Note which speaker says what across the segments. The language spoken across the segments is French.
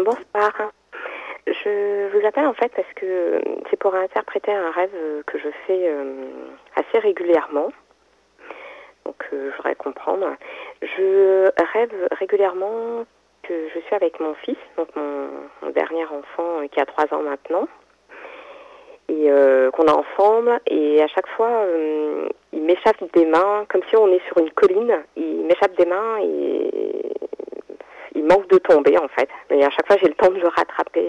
Speaker 1: Bonsoir. Je vous appelle en fait parce que c'est pour interpréter un rêve que je fais assez régulièrement. Donc je voudrais comprendre. Je rêve régulièrement que je suis avec mon fils, donc mon dernier enfant qui a 3 ans maintenant, et qu'on est ensemble. Et à chaque fois, il m'échappe des mains, comme si on est sur une colline. Il m'échappe des mains et il manque de tomber en fait. Mais à chaque fois, j'ai le temps de le rattraper.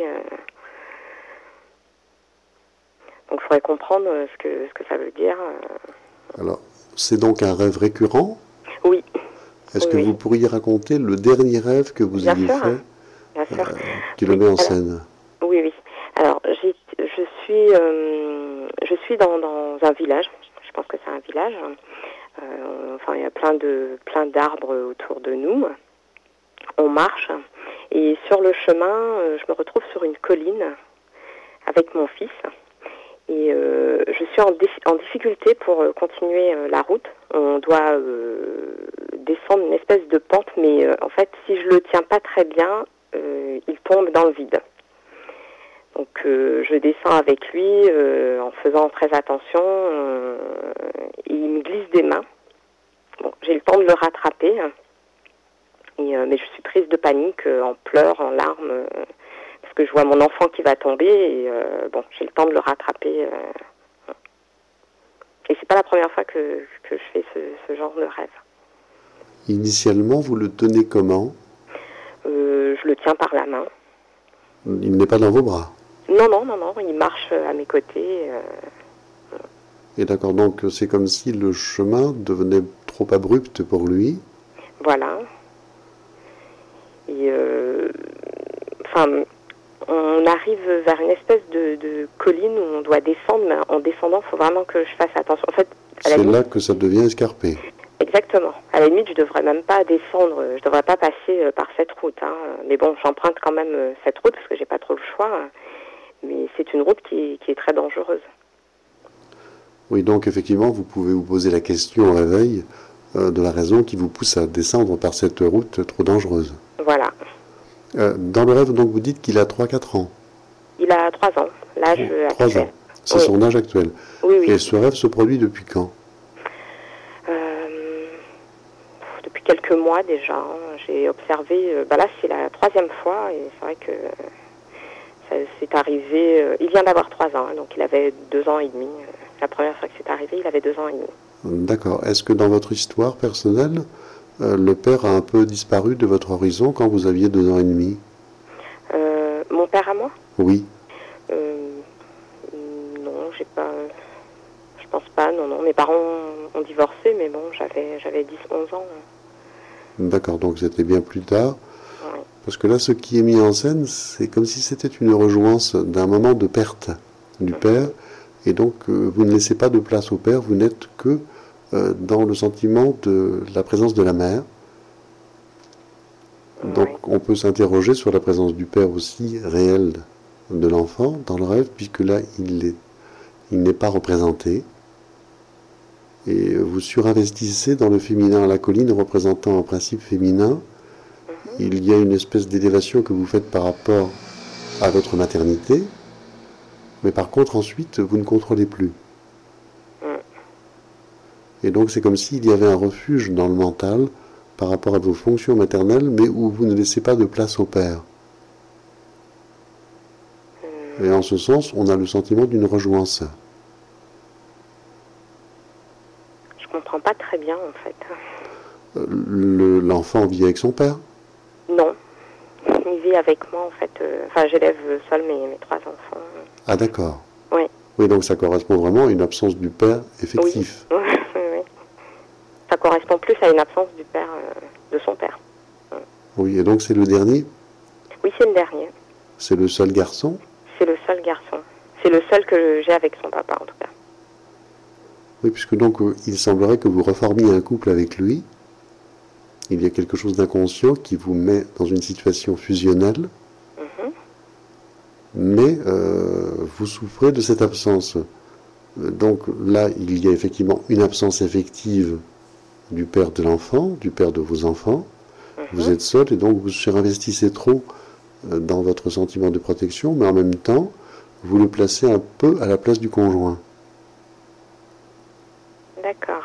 Speaker 1: Donc, je voudrais comprendre ce que ça veut dire.
Speaker 2: Alors, c'est donc un rêve récurrent?
Speaker 1: Oui.
Speaker 2: Est-ce que vous pourriez raconter le dernier rêve que vous ayez fait,
Speaker 1: bien sûr.
Speaker 2: qui le met en scène?
Speaker 1: Oui, oui. Alors, je suis dans un village. Je pense que c'est un village. Enfin, il y a plein d'arbres autour de nous. On marche et sur le chemin, je me retrouve sur une colline avec mon fils et je suis en difficulté pour continuer la route. On doit descendre une espèce de pente, mais en fait, si je le tiens pas très bien, il tombe dans le vide. Donc je descends avec lui en faisant très attention et il me glisse des mains. Bon, j'ai le temps de le rattraper. Mais je suis prise de panique, en pleurs, en larmes, parce que je vois mon enfant qui va tomber, et bon, j'ai le temps de le rattraper. Et c'est pas la première fois que je fais ce genre de rêve.
Speaker 2: Initialement, vous le tenez comment?
Speaker 1: Je le tiens par la main.
Speaker 2: Il n'est pas dans vos bras?
Speaker 1: Non, il marche à mes côtés.
Speaker 2: Et d'accord, donc c'est comme si le chemin devenait trop abrupt pour lui?
Speaker 1: Voilà. Et on arrive vers une espèce de colline où on doit descendre, mais en descendant, il faut vraiment que je fasse attention. En fait,
Speaker 2: c'est là que ça devient escarpé.
Speaker 1: Exactement. À la limite, je devrais même pas descendre, je devrais pas passer par cette route. Mais bon, j'emprunte quand même cette route parce que j'ai pas trop le choix. Mais c'est une route qui est très dangereuse.
Speaker 2: Oui, donc effectivement, vous pouvez vous poser la question au réveil de la raison qui vous pousse à descendre par cette route trop dangereuse.
Speaker 1: Voilà.
Speaker 2: Dans le rêve, donc, vous dites qu'il a 3-4 ans.
Speaker 1: Il a 3 ans, l'âge actuel.
Speaker 2: 3 ans, c'est son âge actuel.
Speaker 1: Oui.
Speaker 2: Et ce rêve se produit depuis quand?
Speaker 1: Depuis quelques mois déjà. J'ai observé, là c'est la 3e fois, et c'est vrai que ça s'est arrivé, il vient d'avoir 3 ans, donc il avait 2 ans et demi. La première fois que c'est arrivé, il avait 2 ans et demi.
Speaker 2: D'accord. Est-ce que dans votre histoire personnelle, le père a un peu disparu de votre horizon quand vous aviez 2 ans et demi?
Speaker 1: Mon père à moi?
Speaker 2: Oui.
Speaker 1: Non, j'ai pas. Je pense pas, non. Mes parents ont divorcé, mais bon, j'avais 10-11 ans.
Speaker 2: D'accord, donc c'était bien plus tard.
Speaker 1: Oui.
Speaker 2: Parce que là, ce qui est mis en scène, c'est comme si c'était une rejointe d'un moment de perte du père. Et donc, vous ne laissez pas de place au père, vous n'êtes que dans le sentiment de la présence de la mère. Donc, on peut s'interroger sur la présence du père aussi réelle de l'enfant dans le rêve, puisque là, il n'est pas représenté. Et vous surinvestissez dans le féminin, la colline représentant un principe féminin. Il y a une espèce d'élévation que vous faites par rapport à votre maternité. Mais par contre, ensuite, vous ne contrôlez plus. Et donc, c'est comme s'il y avait un refuge dans le mental par rapport à vos fonctions maternelles, mais où vous ne laissez pas de place au père. Et en ce sens, on a le sentiment d'une rejointe.
Speaker 1: Je comprends pas très bien, en fait.
Speaker 2: L'enfant vit avec son père?
Speaker 1: Non. Il vit avec moi, en fait. J'élève seul mes 3 enfants.
Speaker 2: Ah, d'accord.
Speaker 1: Oui.
Speaker 2: Oui, donc ça correspond vraiment à une absence du père effectif.
Speaker 1: Oui. Ça correspond plus à une absence du père, de son père.
Speaker 2: Oui, et donc c'est le dernier?
Speaker 1: Oui, c'est le dernier.
Speaker 2: C'est le seul garçon?
Speaker 1: C'est le seul garçon. C'est le seul que j'ai avec son papa, en tout cas.
Speaker 2: Oui, puisque donc il semblerait que vous reformiez un couple avec lui. Il y a quelque chose d'inconscient qui vous met dans une situation fusionnelle. Mais vous souffrez de cette absence. Donc là, il y a effectivement une absence effective du père de l'enfant, du père de vos enfants. Vous êtes seul et donc vous surinvestissez trop dans votre sentiment de protection, mais en même temps, vous le placez un peu à la place du conjoint.
Speaker 1: D'accord.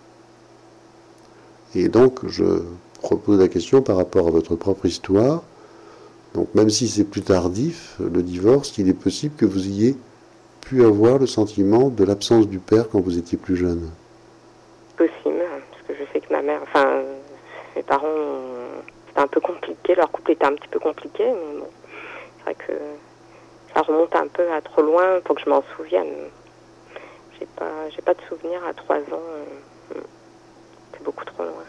Speaker 2: Et donc, je repose la question par rapport à votre propre histoire. Donc, même si c'est plus tardif, le divorce, il est possible que vous ayez pu avoir le sentiment de l'absence du père quand vous étiez plus jeune.
Speaker 1: Possible, parce que je sais que ma mère, enfin, mes parents, c'était un peu compliqué, leur couple était un petit peu compliqué, mais bon, c'est vrai que ça remonte un peu à trop loin pour que je m'en souvienne. J'ai pas de souvenir à 3 ans, c'est beaucoup trop loin.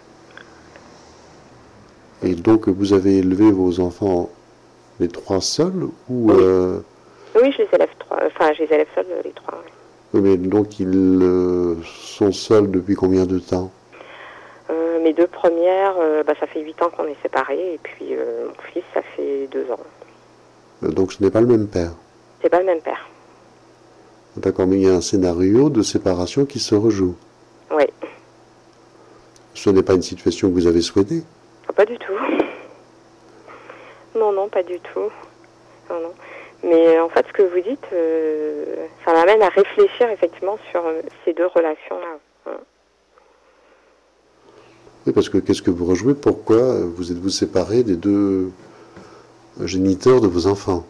Speaker 2: Et donc, vous avez élevé vos enfants, les 3 seuls, ou...
Speaker 1: Oui. Oui, je les élève seuls, les 3. Oui.
Speaker 2: Oui, mais donc, ils sont seuls depuis combien de temps?
Speaker 1: Mes 2 premières, ça fait 8 ans qu'on est séparés, et puis mon fils, ça fait 2 ans.
Speaker 2: Donc, ce n'est pas le même père.
Speaker 1: C'est pas le même père.
Speaker 2: D'accord, mais il y a un scénario de séparation qui se rejoue.
Speaker 1: Oui.
Speaker 2: Ce n'est pas une situation que vous avez souhaitée?
Speaker 1: Pas du tout. Non, pas du tout. Non. Mais en fait, ce que vous dites, ça m'amène à réfléchir effectivement sur ces 2 relations-là.
Speaker 2: Oui, parce que qu'est-ce que vous rejouez? Pourquoi vous êtes-vous séparés des 2 géniteurs de vos enfants?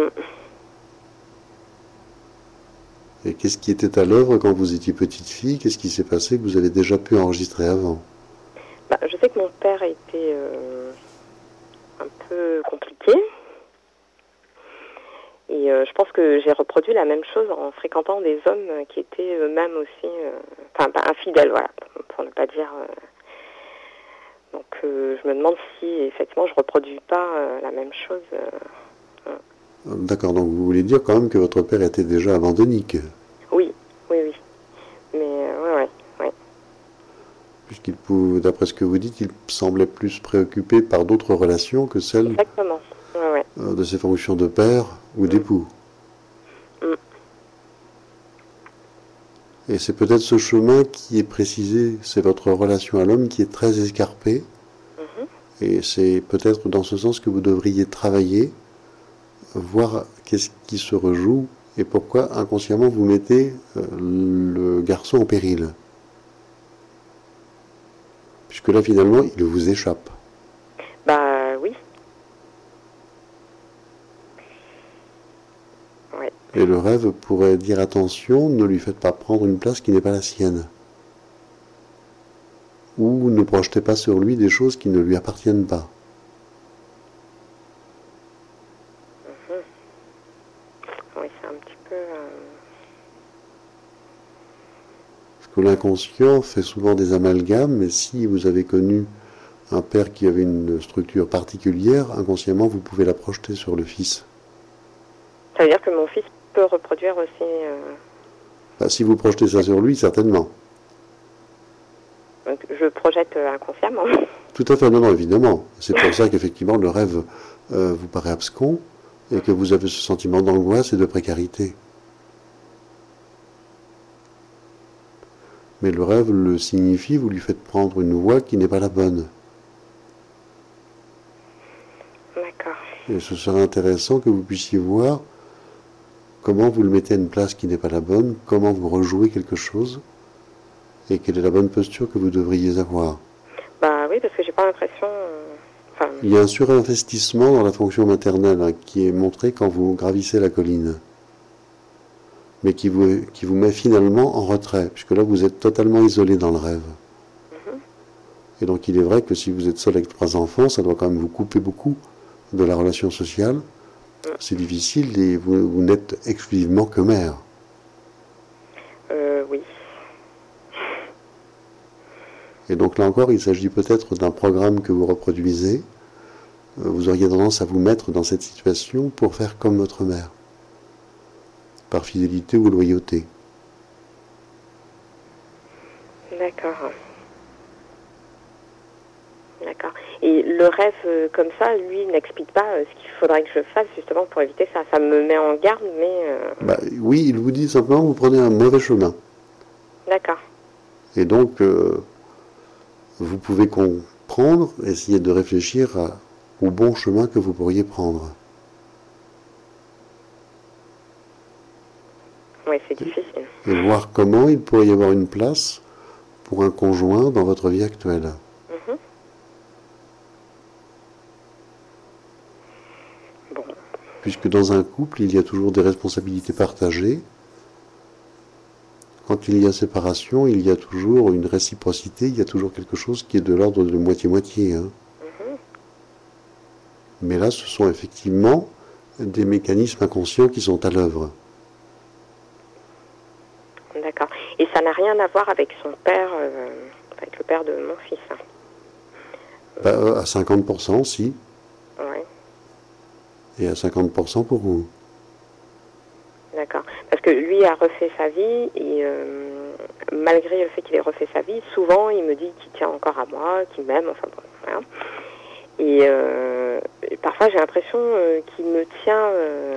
Speaker 2: Et qu'est-ce qui était à l'œuvre quand vous étiez petite fille? Qu'est-ce qui s'est passé que vous avez déjà pu enregistrer avant?
Speaker 1: Je sais que mon père était un peu compliqué. Et je pense que j'ai reproduit la même chose en fréquentant des hommes qui étaient eux-mêmes aussi, infidèles, voilà, pour ne pas dire. Donc je me demande si effectivement je reproduis pas la même chose.
Speaker 2: D'accord, donc vous voulez dire quand même que votre père était déjà abandonnique?
Speaker 1: Oui. Mais ouais.
Speaker 2: Puisqu'il pouvait, d'après ce que vous dites, il semblait plus préoccupé par d'autres relations que celles
Speaker 1: Exactement. Ouais.
Speaker 2: de ses fonctions de père ou d'époux. Et c'est peut-être ce chemin qui est précisé, c'est votre relation à l'homme qui est très escarpée. Et c'est peut-être dans ce sens que vous devriez travailler, voir qu'est-ce qui se rejoue et pourquoi inconsciemment vous mettez le garçon en péril. Puisque là finalement il vous échappe.
Speaker 1: Oui. Ouais.
Speaker 2: Et le rêve pourrait dire attention, ne lui faites pas prendre une place qui n'est pas la sienne. Ou ne projetez pas sur lui des choses qui ne lui appartiennent pas.
Speaker 1: Oui, c'est un petit peu...
Speaker 2: Parce que l'inconscient fait souvent des amalgames, mais si vous avez connu un père qui avait une structure particulière, inconsciemment vous pouvez la projeter sur le fils.
Speaker 1: Ça veut dire que mon fils peut reproduire aussi...
Speaker 2: Si vous projetez ça sur lui, certainement.
Speaker 1: Donc, je projette inconsciemment.
Speaker 2: Tout à fait, non, évidemment. C'est pour ça qu'effectivement le rêve vous paraît abscon et que vous avez ce sentiment d'angoisse et de précarité. Mais le rêve le signifie, vous lui faites prendre une voie qui n'est pas la bonne.
Speaker 1: D'accord.
Speaker 2: Et ce serait intéressant que vous puissiez voir comment vous le mettez à une place qui n'est pas la bonne, comment vous rejouez quelque chose, et quelle est la bonne posture que vous devriez avoir.
Speaker 1: Oui, parce que j'ai pas l'impression...
Speaker 2: Il y a un surinvestissement dans la fonction maternelle qui est montré quand vous gravissez la colline, mais qui vous met finalement en retrait, puisque là vous êtes totalement isolé dans le rêve. Et donc il est vrai que si vous êtes seul avec 3 enfants, ça doit quand même vous couper beaucoup de la relation sociale. C'est difficile et vous n'êtes exclusivement que mère.
Speaker 1: Oui.
Speaker 2: Et donc là encore, il s'agit peut-être d'un programme que vous reproduisez. Vous auriez tendance à vous mettre dans cette situation pour faire comme votre mère, par fidélité ou loyauté.
Speaker 1: D'accord. Et le rêve comme ça, lui, n'explique pas ce qu'il faudrait que je fasse justement pour éviter ça. Ça me met en garde, mais...
Speaker 2: Oui, il vous dit simplement que vous prenez un mauvais chemin.
Speaker 1: D'accord.
Speaker 2: Et donc, vous pouvez comprendre, essayer de réfléchir au bon chemin que vous pourriez prendre.
Speaker 1: ouais, c'est difficile.
Speaker 2: Et voir comment il pourrait y avoir une place pour un conjoint dans votre vie actuelle.
Speaker 1: Mhm. Bon.
Speaker 2: Puisque dans un couple, il y a toujours des responsabilités partagées. Quand il y a séparation, il y a toujours une réciprocité, il y a toujours quelque chose qui est de l'ordre de moitié-moitié. Hein.
Speaker 1: Mhm.
Speaker 2: Mais là, ce sont effectivement des mécanismes inconscients qui sont à l'œuvre.
Speaker 1: D'accord. Et ça n'a rien à voir avec son père, avec le père de mon fils.
Speaker 2: À 50%, si.
Speaker 1: Ouais.
Speaker 2: Et à 50% pour vous.
Speaker 1: D'accord. Parce que lui a refait sa vie et malgré le fait qu'il ait refait sa vie, souvent il me dit qu'il tient encore à moi, qu'il m'aime, enfin bon, voilà. Et parfois j'ai l'impression qu'il me tient,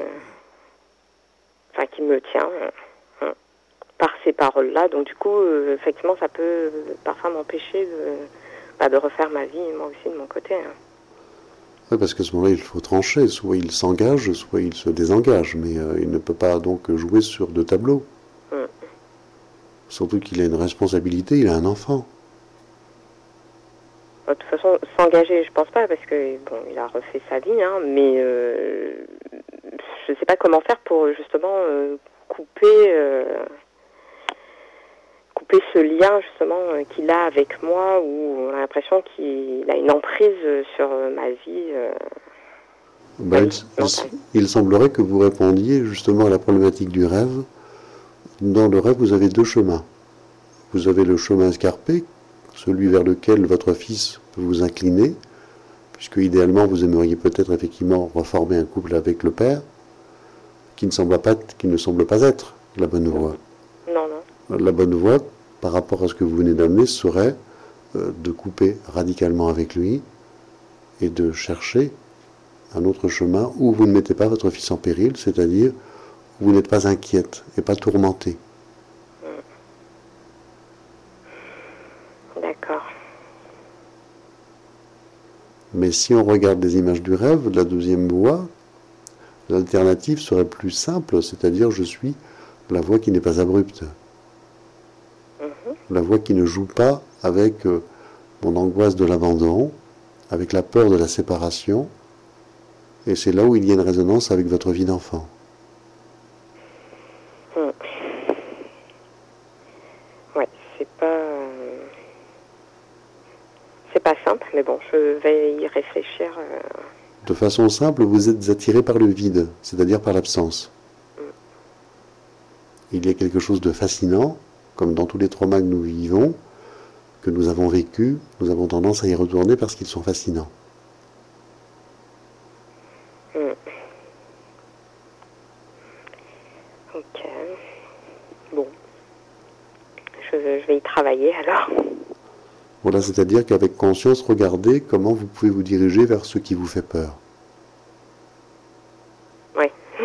Speaker 1: par ces paroles-là. Donc du coup, effectivement, ça peut parfois m'empêcher de refaire ma vie, moi aussi, de mon côté. Hein.
Speaker 2: Oui, parce qu'à ce moment-là, il faut trancher. Soit il s'engage, soit il se désengage. Mais il ne peut pas donc jouer sur deux tableaux. Surtout qu'il a une responsabilité, il a un enfant.
Speaker 1: De toute façon, s'engager, je pense pas, parce que bon, il a refait sa vie, hein, mais je sais pas comment faire pour justement couper ce lien justement qu'il a avec moi, où on a l'impression qu'il a une emprise sur ma vie.
Speaker 2: Il semblerait que vous répondiez justement à la problématique du rêve. Dans le rêve, vous avez deux chemins. Vous avez le chemin escarpé, celui vers lequel votre fils peut vous incliner, puisque idéalement vous aimeriez peut-être effectivement reformer un couple avec le père, qui ne semble pas être la bonne voie.
Speaker 1: Non.
Speaker 2: La bonne voie, par rapport à ce que vous venez d'amener, serait de couper radicalement avec lui et de chercher un autre chemin où vous ne mettez pas votre fils en péril, c'est-à-dire où vous n'êtes pas inquiète et pas tourmentée.
Speaker 1: D'accord.
Speaker 2: Mais si on regarde les images du rêve, la deuxième voie, l'alternative serait plus simple, c'est-à-dire je suis la voie qui n'est pas abrupte. La voie qui ne joue pas avec mon angoisse de l'abandon, avec la peur de la séparation, et c'est là où il y a une résonance avec votre vie d'enfant.
Speaker 1: Ouais, c'est pas simple, mais bon, je vais y réfléchir.
Speaker 2: De façon simple, vous êtes attiré par le vide, c'est-à-dire par l'absence. Il y a quelque chose de fascinant, comme dans tous les traumas que nous vivons, que nous avons vécu, nous avons tendance à y retourner parce qu'ils sont fascinants.
Speaker 1: Ok. Bon. Je vais y travailler alors.
Speaker 2: Voilà, c'est-à-dire qu'avec conscience, regardez comment vous pouvez vous diriger vers ce qui vous fait peur.
Speaker 1: Oui.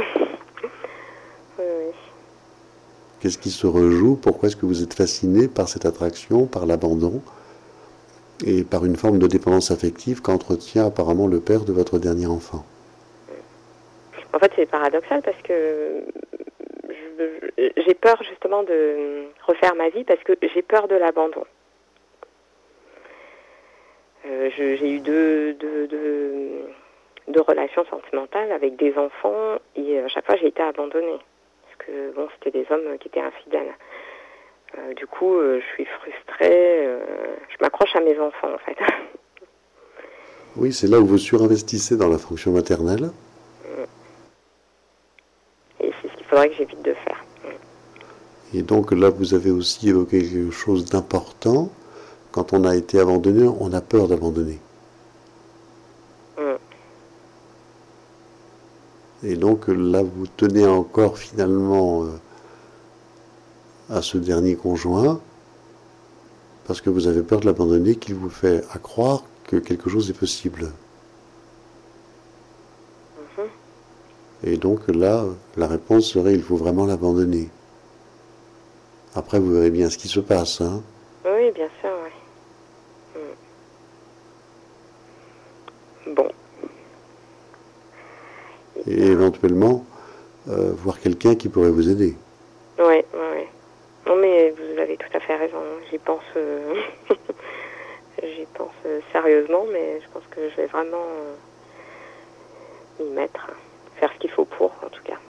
Speaker 1: Oui.
Speaker 2: Qu'est-ce qui se rejoue? Pourquoi est-ce que vous êtes fasciné par cette attraction, par l'abandon et par une forme de dépendance affective qu'entretient apparemment le père de votre dernier enfant?
Speaker 1: En fait, c'est paradoxal parce que j'ai peur justement de refaire ma vie parce que j'ai peur de l'abandon. J'ai eu deux relations sentimentales avec des enfants et à chaque fois j'ai été abandonnée. Parce que bon, c'était des hommes qui étaient infidèles. Du coup, je suis frustrée, je m'accroche à mes enfants en fait.
Speaker 2: Oui, c'est là où vous surinvestissez dans la fonction maternelle.
Speaker 1: Et c'est ce qu'il faudrait que j'évite de faire.
Speaker 2: Et donc là, vous avez aussi évoqué quelque chose d'important. Quand on a été abandonné, on a peur d'abandonner. Et donc là, vous tenez encore finalement à ce dernier conjoint, parce que vous avez peur de l'abandonner, qu'il vous fait à croire que quelque chose est possible. Et donc là, la réponse serait, il faut vraiment l'abandonner. Après, vous verrez bien ce qui se passe. Hein.
Speaker 1: Oui, bien sûr, oui. Bon.
Speaker 2: Et éventuellement, voir quelqu'un qui pourrait vous aider.
Speaker 1: Ouais, ouais. Non, mais vous avez tout à fait raison. J'y pense, j'y pense sérieusement, mais je pense que je vais vraiment m'y mettre, faire ce qu'il faut pour, en tout cas.